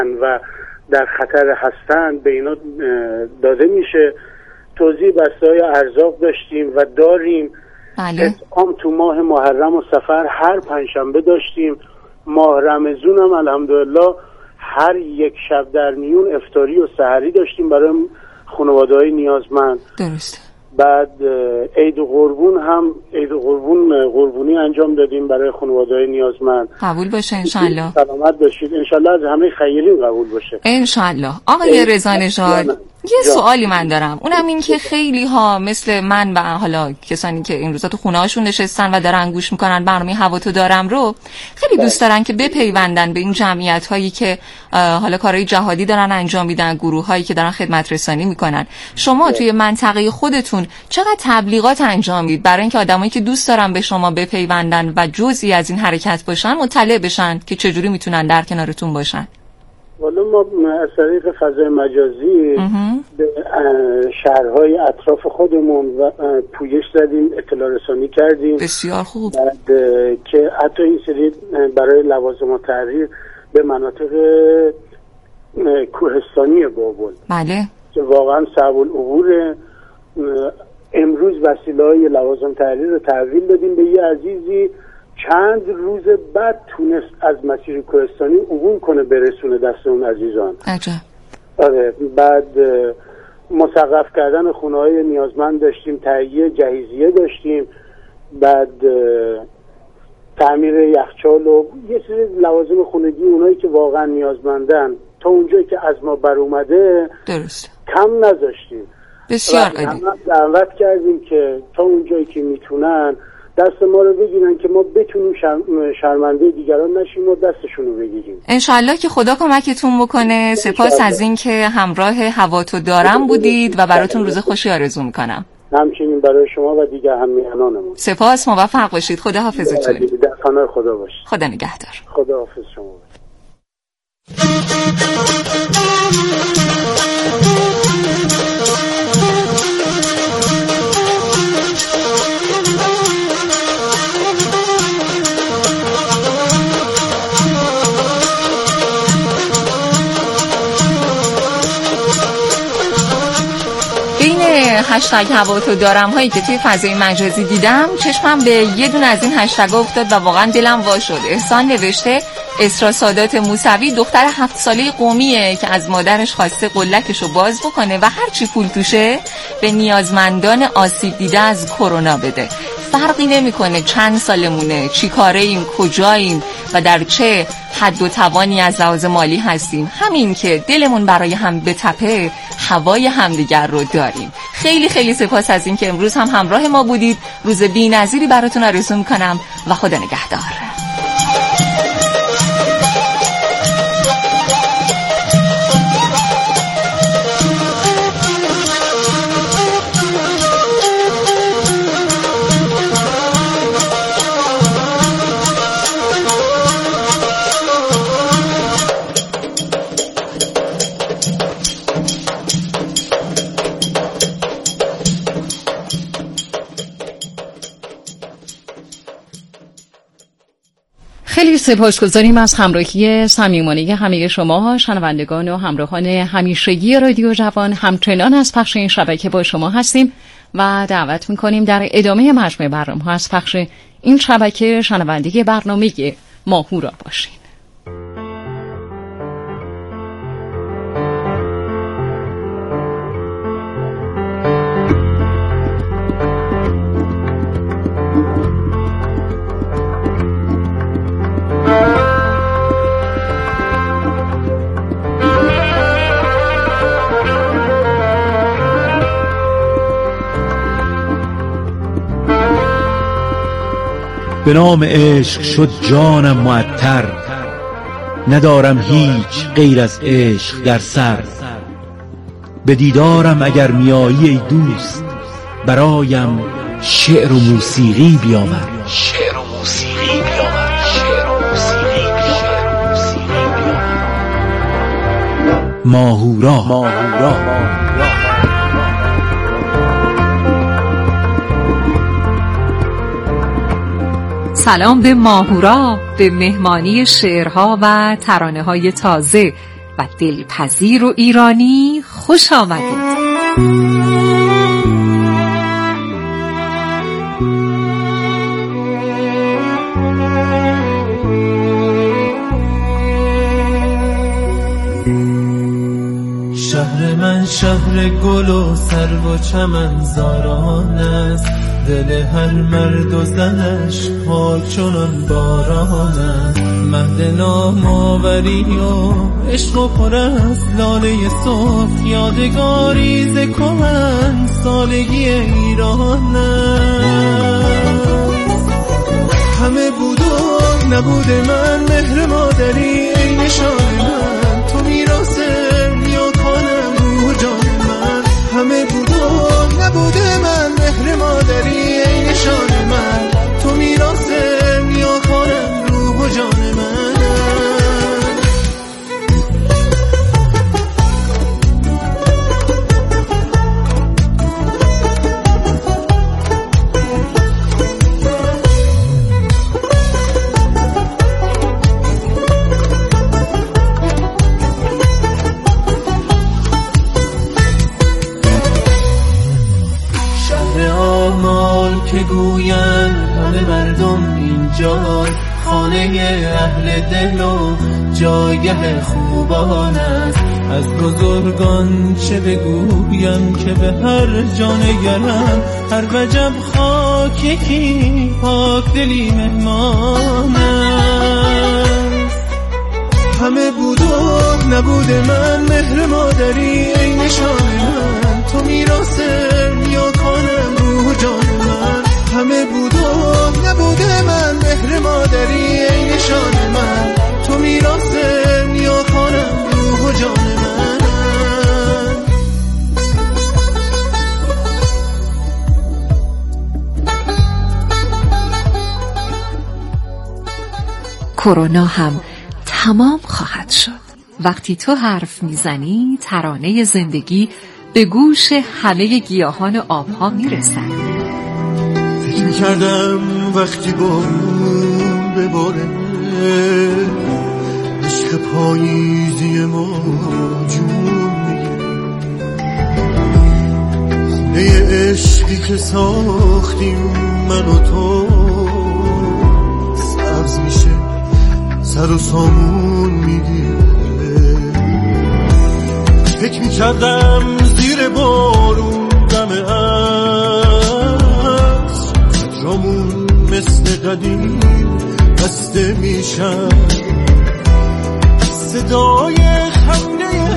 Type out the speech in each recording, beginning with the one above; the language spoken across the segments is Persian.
و در خطر هستند به اینا داده میشه. توزیع بسته‌های ارزاق داشتیم و داریم. بله. اطعام تو ماه محرم و صفر هر پنجشنبه داشتیم. ماه رمضان هم الحمدلله هر یک شب در میون افطاری و سحری داشتیم برای خانواده‌های نیازمند. درست. بعد عید قربون هم قربونی انجام دادیم برای خانواده‌های نیازمند. قبول باشه انشالله. سلامت باشید انشالله، از همه خیرین قبول باشه انشالله. آقای رضا نژاد، یه سوالی من دارم، اونم این که خیلی ها مثل من و حالا کسانی که این روزا تو خونه هاشون نشستن و دارن گوش میکنن برنامه هوا تو دارم رو، خیلی دوست دارن که بپیوندن به این جمعیت هایی که حالا کارهای جهادی دارن انجام میدن، گروه هایی که دارن خدمت رسانی میکنن. شما توی منطقه خودتون چقدر تبلیغات انجام میدید برای اینکه آدمایی که دوست دارن به شما بپیوندن و جزئی از این حرکت باشن مطلع بشن که چجوری میتونن در کنارتون باشن؟ والا ما از طریق فضای مجازی به شهرهای اطراف خودمون و پویش زدیم، اطلاع رسانی کردیم. بسیار خوب. بعد که حتی این سری برای لوازم و تحریر به مناطق کوهستانی بابل، بله، که واقعا صعب العبور. امروز وسیله‌های لوازم تحریر رو تحویل دادیم به یه عزیزی، چند روز بعد تونست از مسیر کوهستانی عبور کنه برسونه دست اون عزیزان. عجب. آره. بعد مسقف کردن خونه‌های نیازمند داشتیم، تهیه جهیزیه داشتیم، بعد تعمیر یخچال و یه سری لوازم خونگی اونایی که واقعا نیازمندن تا اونجایی که از ما بر اومده درست کم نذاشتیم. بسیار عالی. دعوت کردیم که تا اونجایی که میتونن دست ما رو بگیرن که ما بتونیم شرمنده دیگران نشیم و دستشون رو بگیریم. انشالله که خدا کمکتون بکنه. سپاس از این که همراه هوا تو دارم بودید و براتون روز خوشی آرزو میکنم. همچنین برای شما و دیگر همیهنانمون. سپاس، موفق باشید. خدا حافظتون. در پناه خدا باشید. خدا نگهدار. خدا حافظ شما باشید. هشتگ هوا تو دارم هایی که توی فضای مجازی دیدم، چشمم به یه دونه از این هشتگ‌ها افتاد و واقعا دلم وا شد. احسان نوشته اسرا سادات موسوی دختر 7 ساله قمیه که از مادرش خواسته قلکشو باز بکنه و هر چی پول توشه به نیازمندان آسیب دیده از کرونا بده. فرقی نمیکنه چند سالمونه، چی کاره ایم، کجاییم و در چه حد و توانی از لحاظ مالی هستیم. همین که دلمون برای هم بتپه، هوای همدیگر رو داریم. خیلی خیلی سپاس از این که امروز هم همراه ما بودید. روز بی‌نظیری براتون آرزو میکنم و خدا نگهدار. خیلی سپاسگزاریم از همراهی صمیمانه همه شما شنوندگان و همراهان همیشگی رادیو جوان. همچنان از پخش این شبکه با شما هستیم و دعوت میکنیم در ادامه مجموعه برنامه‌ها از پخش این شبکه شنونده برنامه ماهورا باشین. به نام عشق شد جانم معطر، ندارم هیچ غیر از عشق در سر. به دیدارم اگر میایی ای دوست، برایم شعر و موسیقی بیاور. شعر و موسیقی بیاور. شعر و موسیقی بیاور. ماهورا. ماهورا. سلام به ماهورا، به مهمانی شعرها و ترانه‌های تازه و دلپذیر و ایرانی خوش آمدید. شهر من شهر گل و سرو و چمنزاران است، دل هر مرد و زنش پاک چنان باران است. مهد نام‌آوری و عشق و پر از لاله صبح، یادگاری ز کهن سالگی ایران است. همه بود و نبود من، مهر مادری ای نشان من، تو میراث نیاکانم روح جان من. همه بود و نبود من، مهر مادری ای نشان من، تو میراث نیاکانم روح جان من. که گوین همه مردم اینجاست، خانه اهل دل و جایگه خوبان است. از بزرگان چه بگویم که به هر جا نگرم، هر وجب خاک یکی پاک دلی مهمان است. همه بود و نبود من، مهر مادری ای نشان من، تو میراث نیاکانم روح جان من. همه بود و نبود من، مهر مادری ای نشان من، تو میراث نیاکانم روح جان من. کرونا هم تمام خواهد شد. وقتی تو حرف میزنی ترانه زندگی به گوش همه گیاهان آبها میرسد. فکر میکردم وقتی بارون بباره، عشق پاییزی ما جون میگیره. خونه عشقی که ساختیم من و تو سبز میشه، سر و سامون میگیره. فکر میکردم زیر بارون دم از جامون مثل قدیم بسته میشم. صدای خنده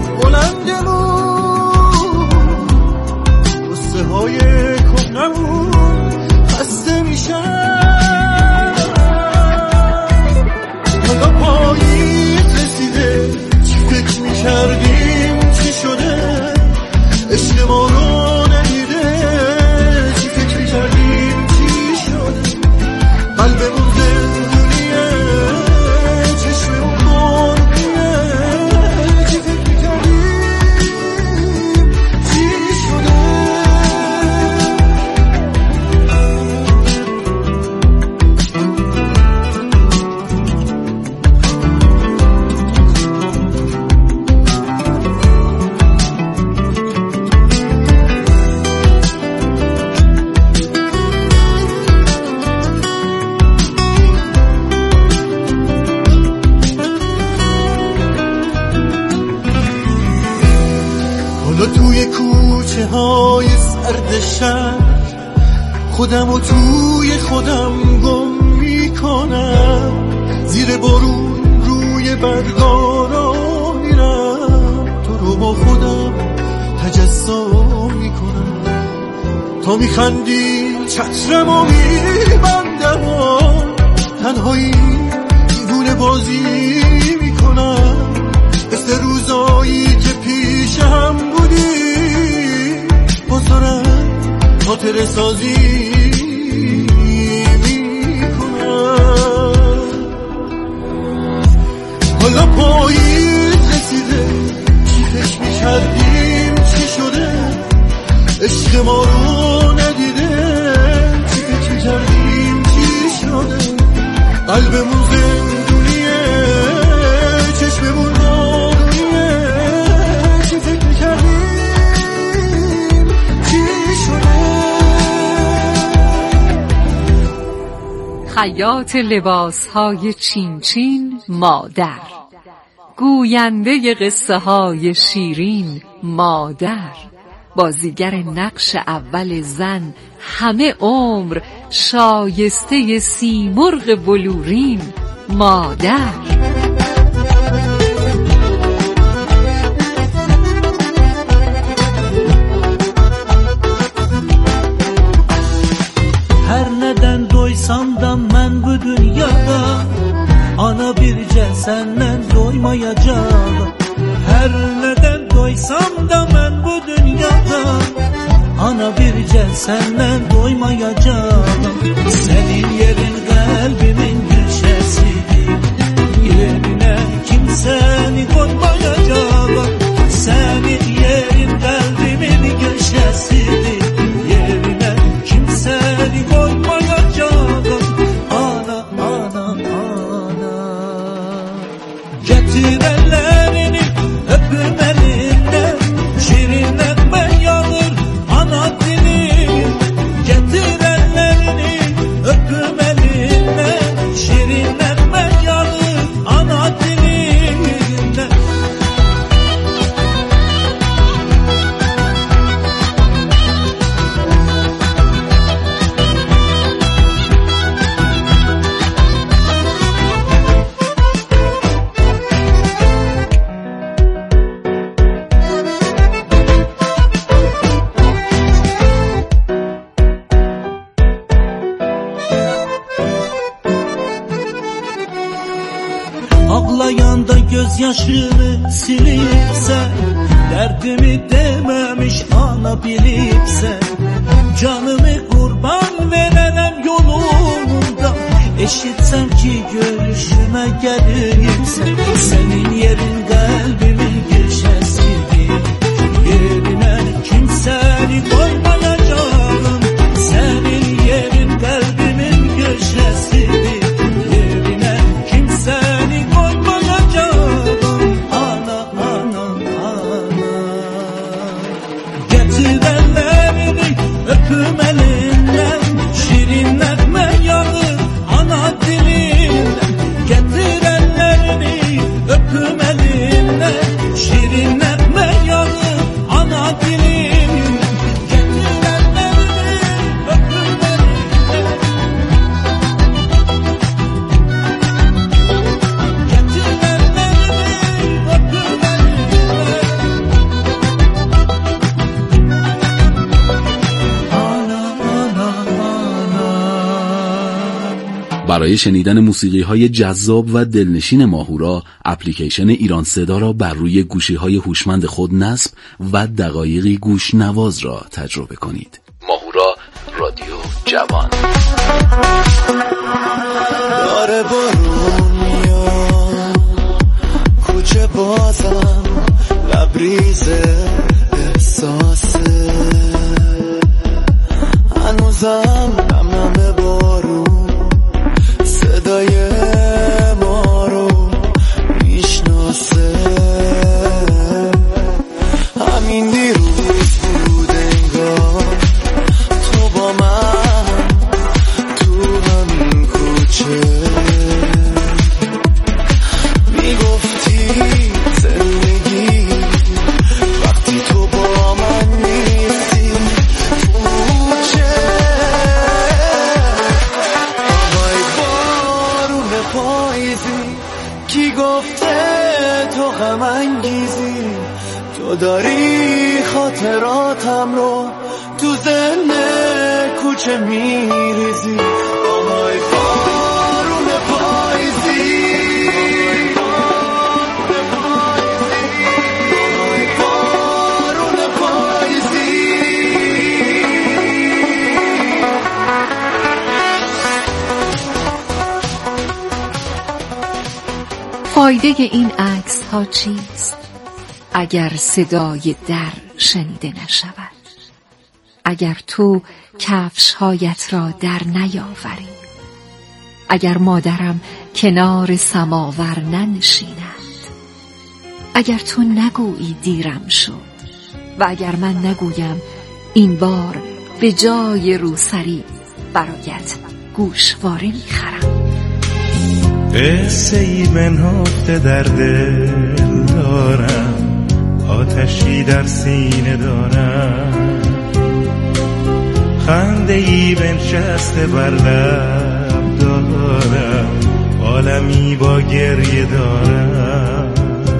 بلندمون قصه های کهنمون بسته میشم. حالا پاییز رسیده، چی فکر میکردیم چی شده، عشق ما رو ندیده، چی فکر میکردیم چی شده. قلبمون زندونیه، چشممون مرغیه، چی فکر میکردیم چی شده. توی کوچه های سرد شهر خودم و توی خودم گم میکنم. زیر بارون روی برگارا میرم، تو رو با خودم تجسم میکنم. تا میخندی چترمو میبندم، تنهایی دیوونه بازی میکنم. مثل روزایی که پیش هم بودی بازارم خاطر سازی میکنم. حالا پاییز رسیده، چی فکر میکردیم چی شده، عشق ما رو ندیده، چی فکر میکردیم چی شده. قلبمون زندونیه، چشممون رو خیاط لباسهای چین چین مادر، گوینده قصه های شیرین مادر، بازیگر نقش اول زن همه عمر شایسته سیمرغ بلورین مادر. Her neden doysam da mən bu dünyada, ana bircə səndən doymayacağam. Her neden doysam da mən bu dünyada, ana bircə səndən doymayacağam. Senin yerin kalbimin köşesidir, yerine kimsəni koymayacağam. Senin yerin kalbimin köşesidir, yerine kimsəni koymayacağım. Ana, ana, ana, getir ellerini öpüm elinden, şirin etmen yanır ana dilim. Getir ellerini öpüm elinden, şirin etmen yanır ana dilimden. Ağlayanda gözyaşını silipsen, derdimi dememiş ana bilipsen, canımı kurban vererem yolunda, eşitsem ki görüşüme gelirsen. Senin yerin kalbimin köşesidir, yerine kimseni koymayacağım. Senin yerin kalbimin köşesidir, yerine kimseni koymayacağım. Ana, ana, ana, getir ellerini öpüm elinden, şirin etme yanır ana dilinden. Getir ellerini öpüm elinden, şirin etme yanır ana dilinden. Getir ellerini öpüm elinden, getir ellerini öpüm elinden. Ana, ana, ana. برای شنیدن موسیقی‌های جذاب و دلنشین ماهورا، اپلیکیشن ایران صدا را بر روی گوشی‌های هوشمند خود نصب و دقایقی گوش نواز را تجربه کنید. ماهورا، رادیو جوان. داره بارون میاد، کوچه بازم لبریز احساسه، هنوزم نم بارون صدای ما رو میشناسه. همین دیروز بود انگار تو با من تو همین کوچه میگفتی زندگی وقتی تو با من نیستی کوچه. آهای بارون پاییزی کی گفته تو غم انگیزی، تو داری خاطراتم رو تو ذهن کوچه میریزی. آهای بارون پاییزی، آهای بارون پاییزی. فایده این عکس ها چیست اگر صدای در شنیده نشود؟ اگر تو کفش هایت را در نیاوری، اگر مادرم کنار سماور ننشیند، اگر تو نگویی دیرم شد و اگر من نگویم این بار به جای روسری برایت گوشواره میخرم. قصه ای بنهفته در دل دارم، آتشی در سینه دارم، خنده ای بنشسته بر لب دارم، عالمی با گریه دارم.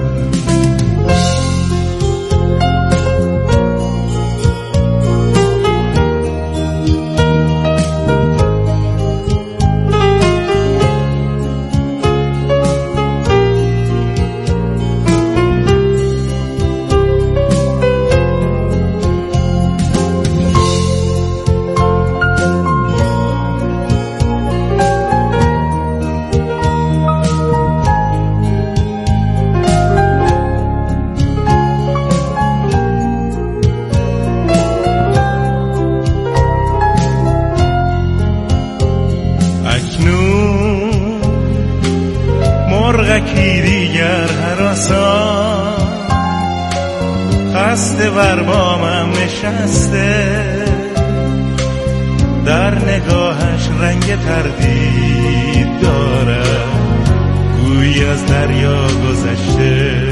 مرغکی دیگر هراسان خسته بر بامم نشسته، در نگاهش رنگ تردید دارم، گویی از دریا گذشته،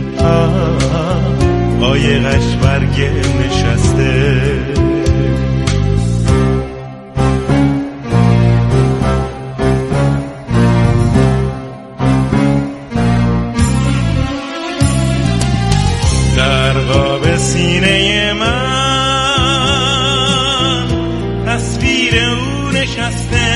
قایقش بر گل نشسته. در قاب سینه من تصویر او نشسته،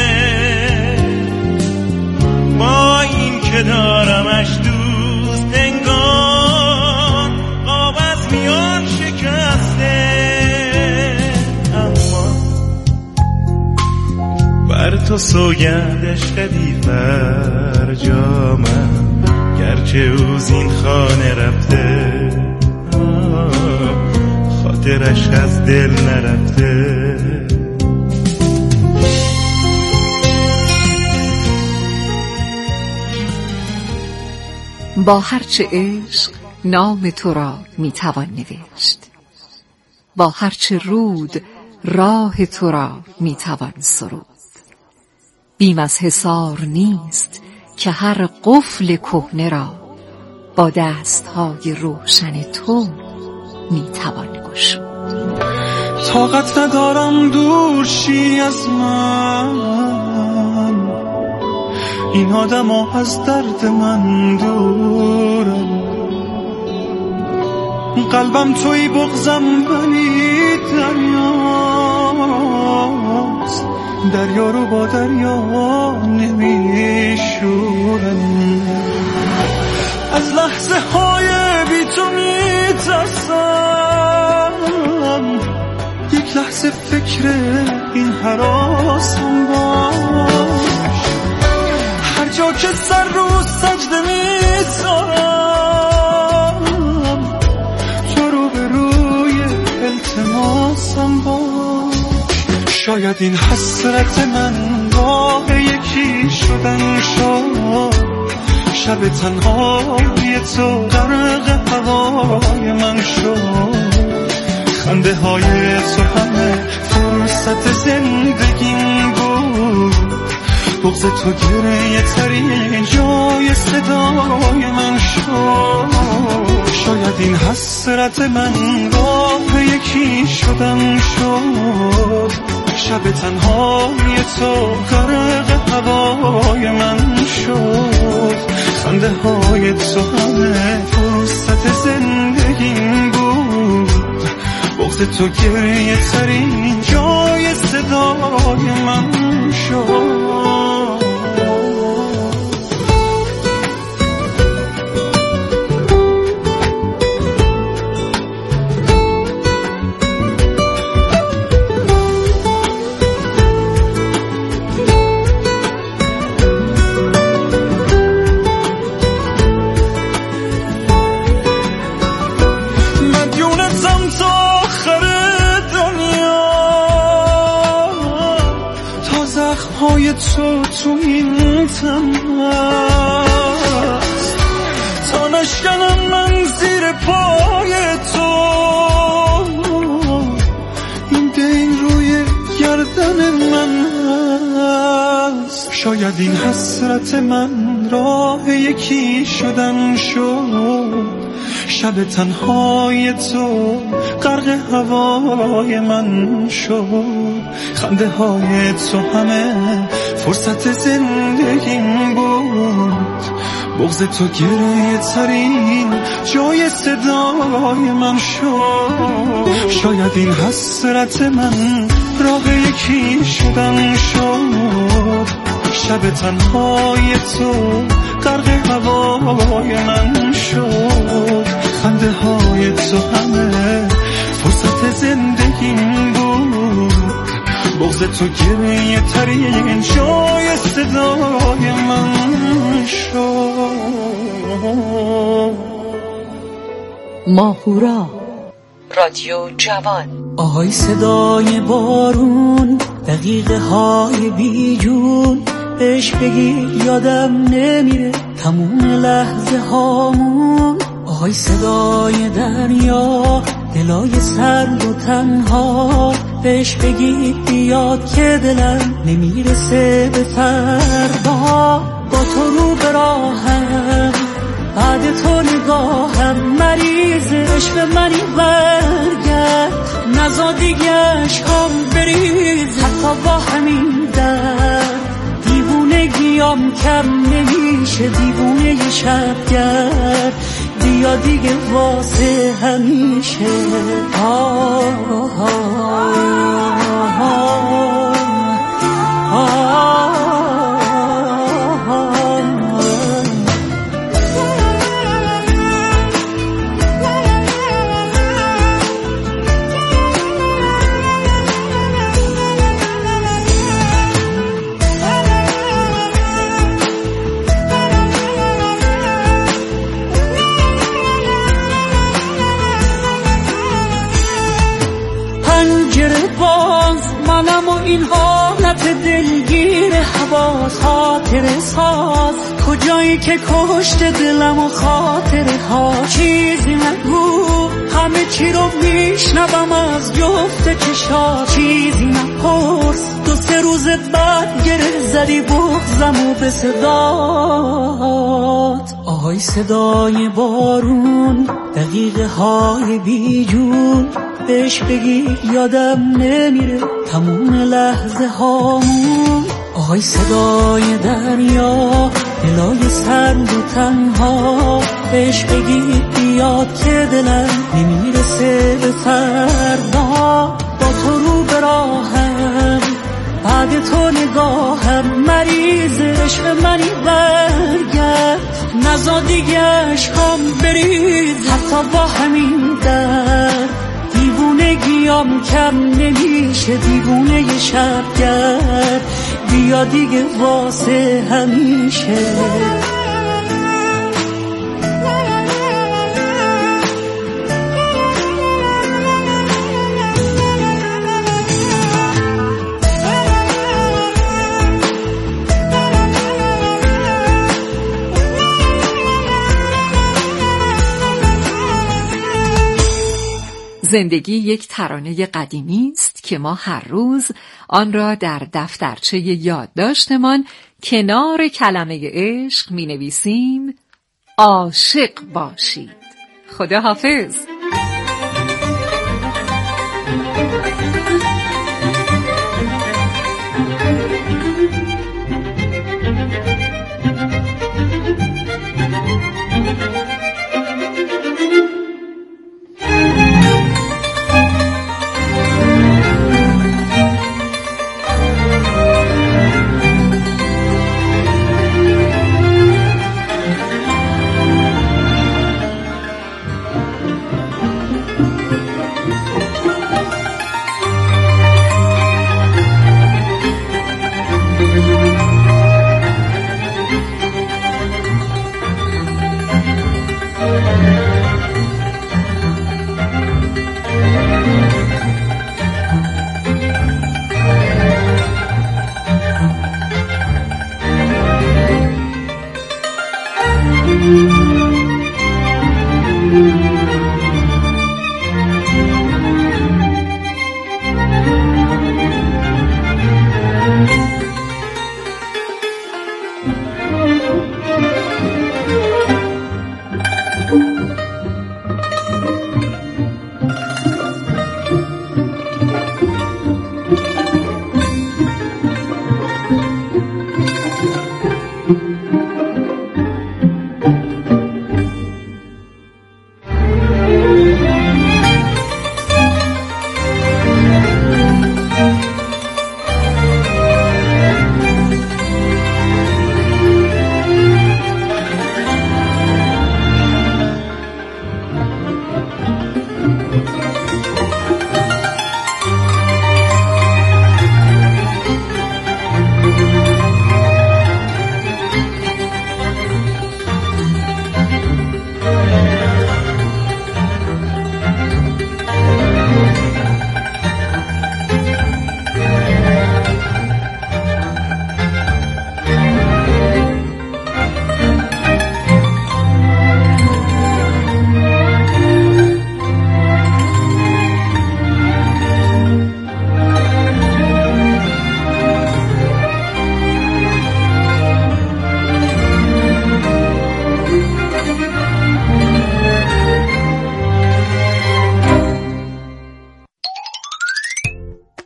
با این که دارمش دوست انگار قاب از میان شکسته، اما بر تو سوگند عشقی فرجامم، گرچه او زین خانه رفته، خاطرش از دل نرفته. با هرچه عشق نام تو را میتوان نوشت، با هرچه رود راه تو را میتوان سرود. بیم از حصار نیست که هر قفل کهنه را با دستهای روشن تو میتوان گشود. طاقت ندارم دور شی از من، این آدم ها از درد من دورم، قلبم توی بغزم ولی دریاست، دریا رو با دریا نمیشورم، از لحظه های بی تو میترسم، یک لحظه فکر این هراسم باش، هر جا که سر رو سجده میذارم، تو رو به روی التماسم باش. شاید این حسرت من راه یکی شدن شد، شب تنهای تو غرق هوای من شد، خنده های تو همه فرصت زندگیم بود، بغض تو گریه ترین جای صدای من شد. شاید این حسرت من راه یکی شدن شد، شب تنهای تو غرق هوای من شد، خنده های تو همه فرصت زندگیم بود، بغض تو گریه ترین جای صدای من شد. های تو این تن هست، تا نشکنم من زیر پای تو، این دین روی گردن من هست. شاید این حسرت من راه یکی شدن شد، شب تنهای تو غرق هوای من شد. خنده های تو همه فرصت زندگیم بود، بغض تو گریه ترین جای صدای من شد. شاید این حسرت من راه یکی شدن شد، شب تنهای تو غرق هوای من شد. خنده های تو همه فرصت زندگیم بود، بغض تو گریه ترین جای صدای من شد. ماهورا رادیو جوان. آهای صدای بارون، دقیقه های بیجون، بهش بگی یادم نمیره تموم لحظه هامون. آهای صدای دریا، دلای سرد و تنها، بهش بگی بیاد که دلم نمیرسه به فردا. با تو رو به راهم، بعد تو نگاهم، مریض عشق منی برگرد، نزا دیگه عشقام بریز. حتی با همین درد دیوونگیام کم نمیشه، دیوونه یه شبگرد، بیا دیگه واسه همیشه. منم و این حالت دلگیر حواس، خاطر ساز کجایی که کشت دلم و خاطره ها. چیزی نگو، همه چی رو میشنوم از جفت چشات. چیزی نپرس، 2-3 روز بعد گره زدی بغضمو به صدات. آهای صدای بارون، دقیقه های بیجون، بهش بگی یادم نمیره تموم لحظه هامون. آهای صدای دریا، دلای سرد و تنها، بهش بگی بیاد که دلم نمیرسه به فردا. با تو رو به راهم، بعد تو نگاهم، مریض عشق منی برگرد، نزا دیگه عشقام بریز. حتی با همین درد دیوونگیام کم نمیشه، دیوونه یه شبگرد، بیا دیگه واسه همیشه. زندگی یک ترانه قدیمی است که ما هر روز آن را در دفترچه یادداشتمان کنار کلمه عشق می نویسیم عاشق باشید. خدا حافظ.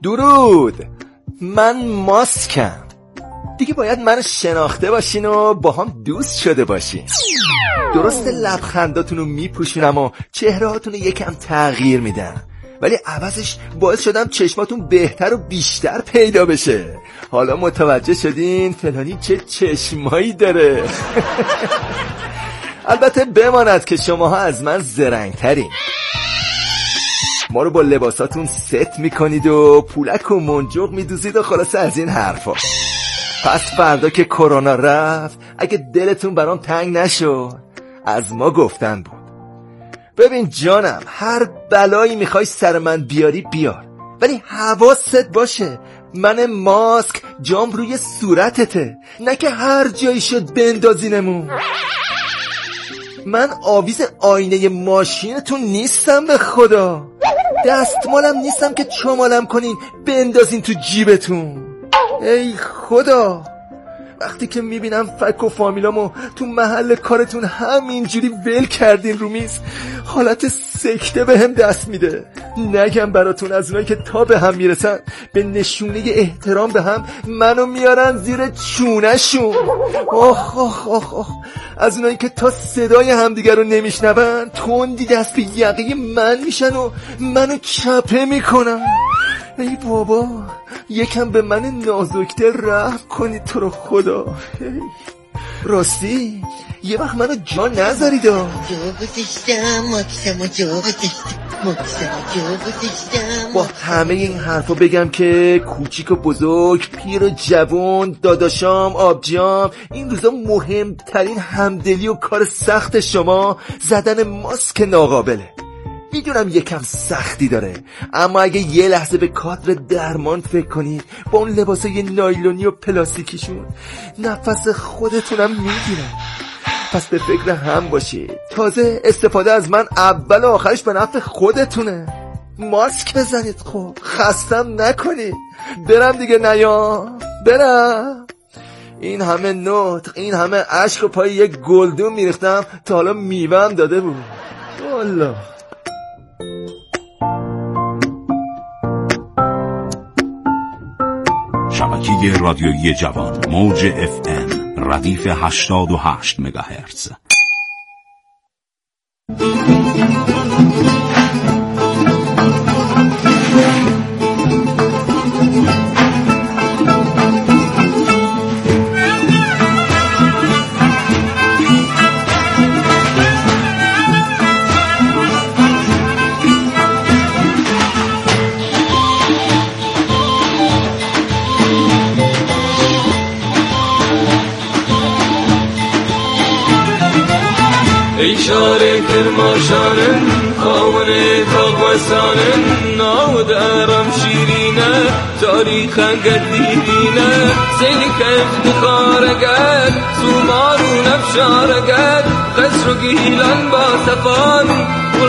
درود، من ماسکم. دیگه باید منو شناخته باشین و با هم دوست شده باشین. درسته لبخنداتونو میپوشونم و چهرهاتونو یکم تغییر میدم، ولی عوضش باعث شدم چشماتون بهتر و بیشتر پیدا بشه. حالا متوجه شدین فلانی چه چشمایی داره؟ البته بماند که شماها از من زرنگترین. ما رو با لباساتون ست میکنید و پولک و منجوق میدوزید و خلاصه از این حرفا. پس فردا که کرونا رفت اگه دلتون برام تنگ نشد، از ما گفتن بود. ببین جانم، هر بلایی میخوای سر من بیاری بیار، ولی حواست باشه من ماسک جام روی صورتته، نه که هر جایی شد بندازینمون. من آویز آینه ماشینتون نیستم به خدا، دستمالم نیستم که چمالم کنین بندازین تو جیبتون. ای خدا، وقتی که میبینم فک و فامیلامو تو محل کارتون همینجوری ول کردین رو میز، حالت سکته به هم دست میده. نگم براتون از اونایی که تا به هم میرسن به نشونه احترام به هم منو میارن زیر چونشون. آخ آخ آخ آخ، از اونایی که تا صدای همدیگر رو نمیشنون تندی دست به یقه من میشن و منو چپه میکنن. ای بابا، یکم به من نازکتر رحم کنید تو رو خدا. راستی یه وقت منو جا نذارید. جا گذاشتم. با همه این حرفا بگم که کوچیک و بزرگ، پیر و جوان، داداشام، آبجام، این روزا مهمترین همدلی و کار سخت شما زدن ماسک ناقابله. میدونم یکم سختی داره، اما اگه یه لحظه به کادر درمان فکر کنید با اون لباسای نایلونی و پلاستیکیشون، نفس خودتونم میگیرن. پس به فکر هم باشید. تازه استفاده از من اول و آخرش به نفع خودتونه. ماسک بزنید، خب خستم نکنید. برم دیگه، نیام برم. این همه نطق، این همه عشق و پای یک گلدون میریختم تا حالا میوه‌ام داده بود. والله شبکه رادیویی جوان، موج FM، ردیف 88 مگاهرتز. ای شاره کرماشانن آونه تاقوستانن ناود ارم شیرینه تاریخ گدیدینه سیلی کف نخارگد سومارو نفشارگد قصر و گیلان با سفان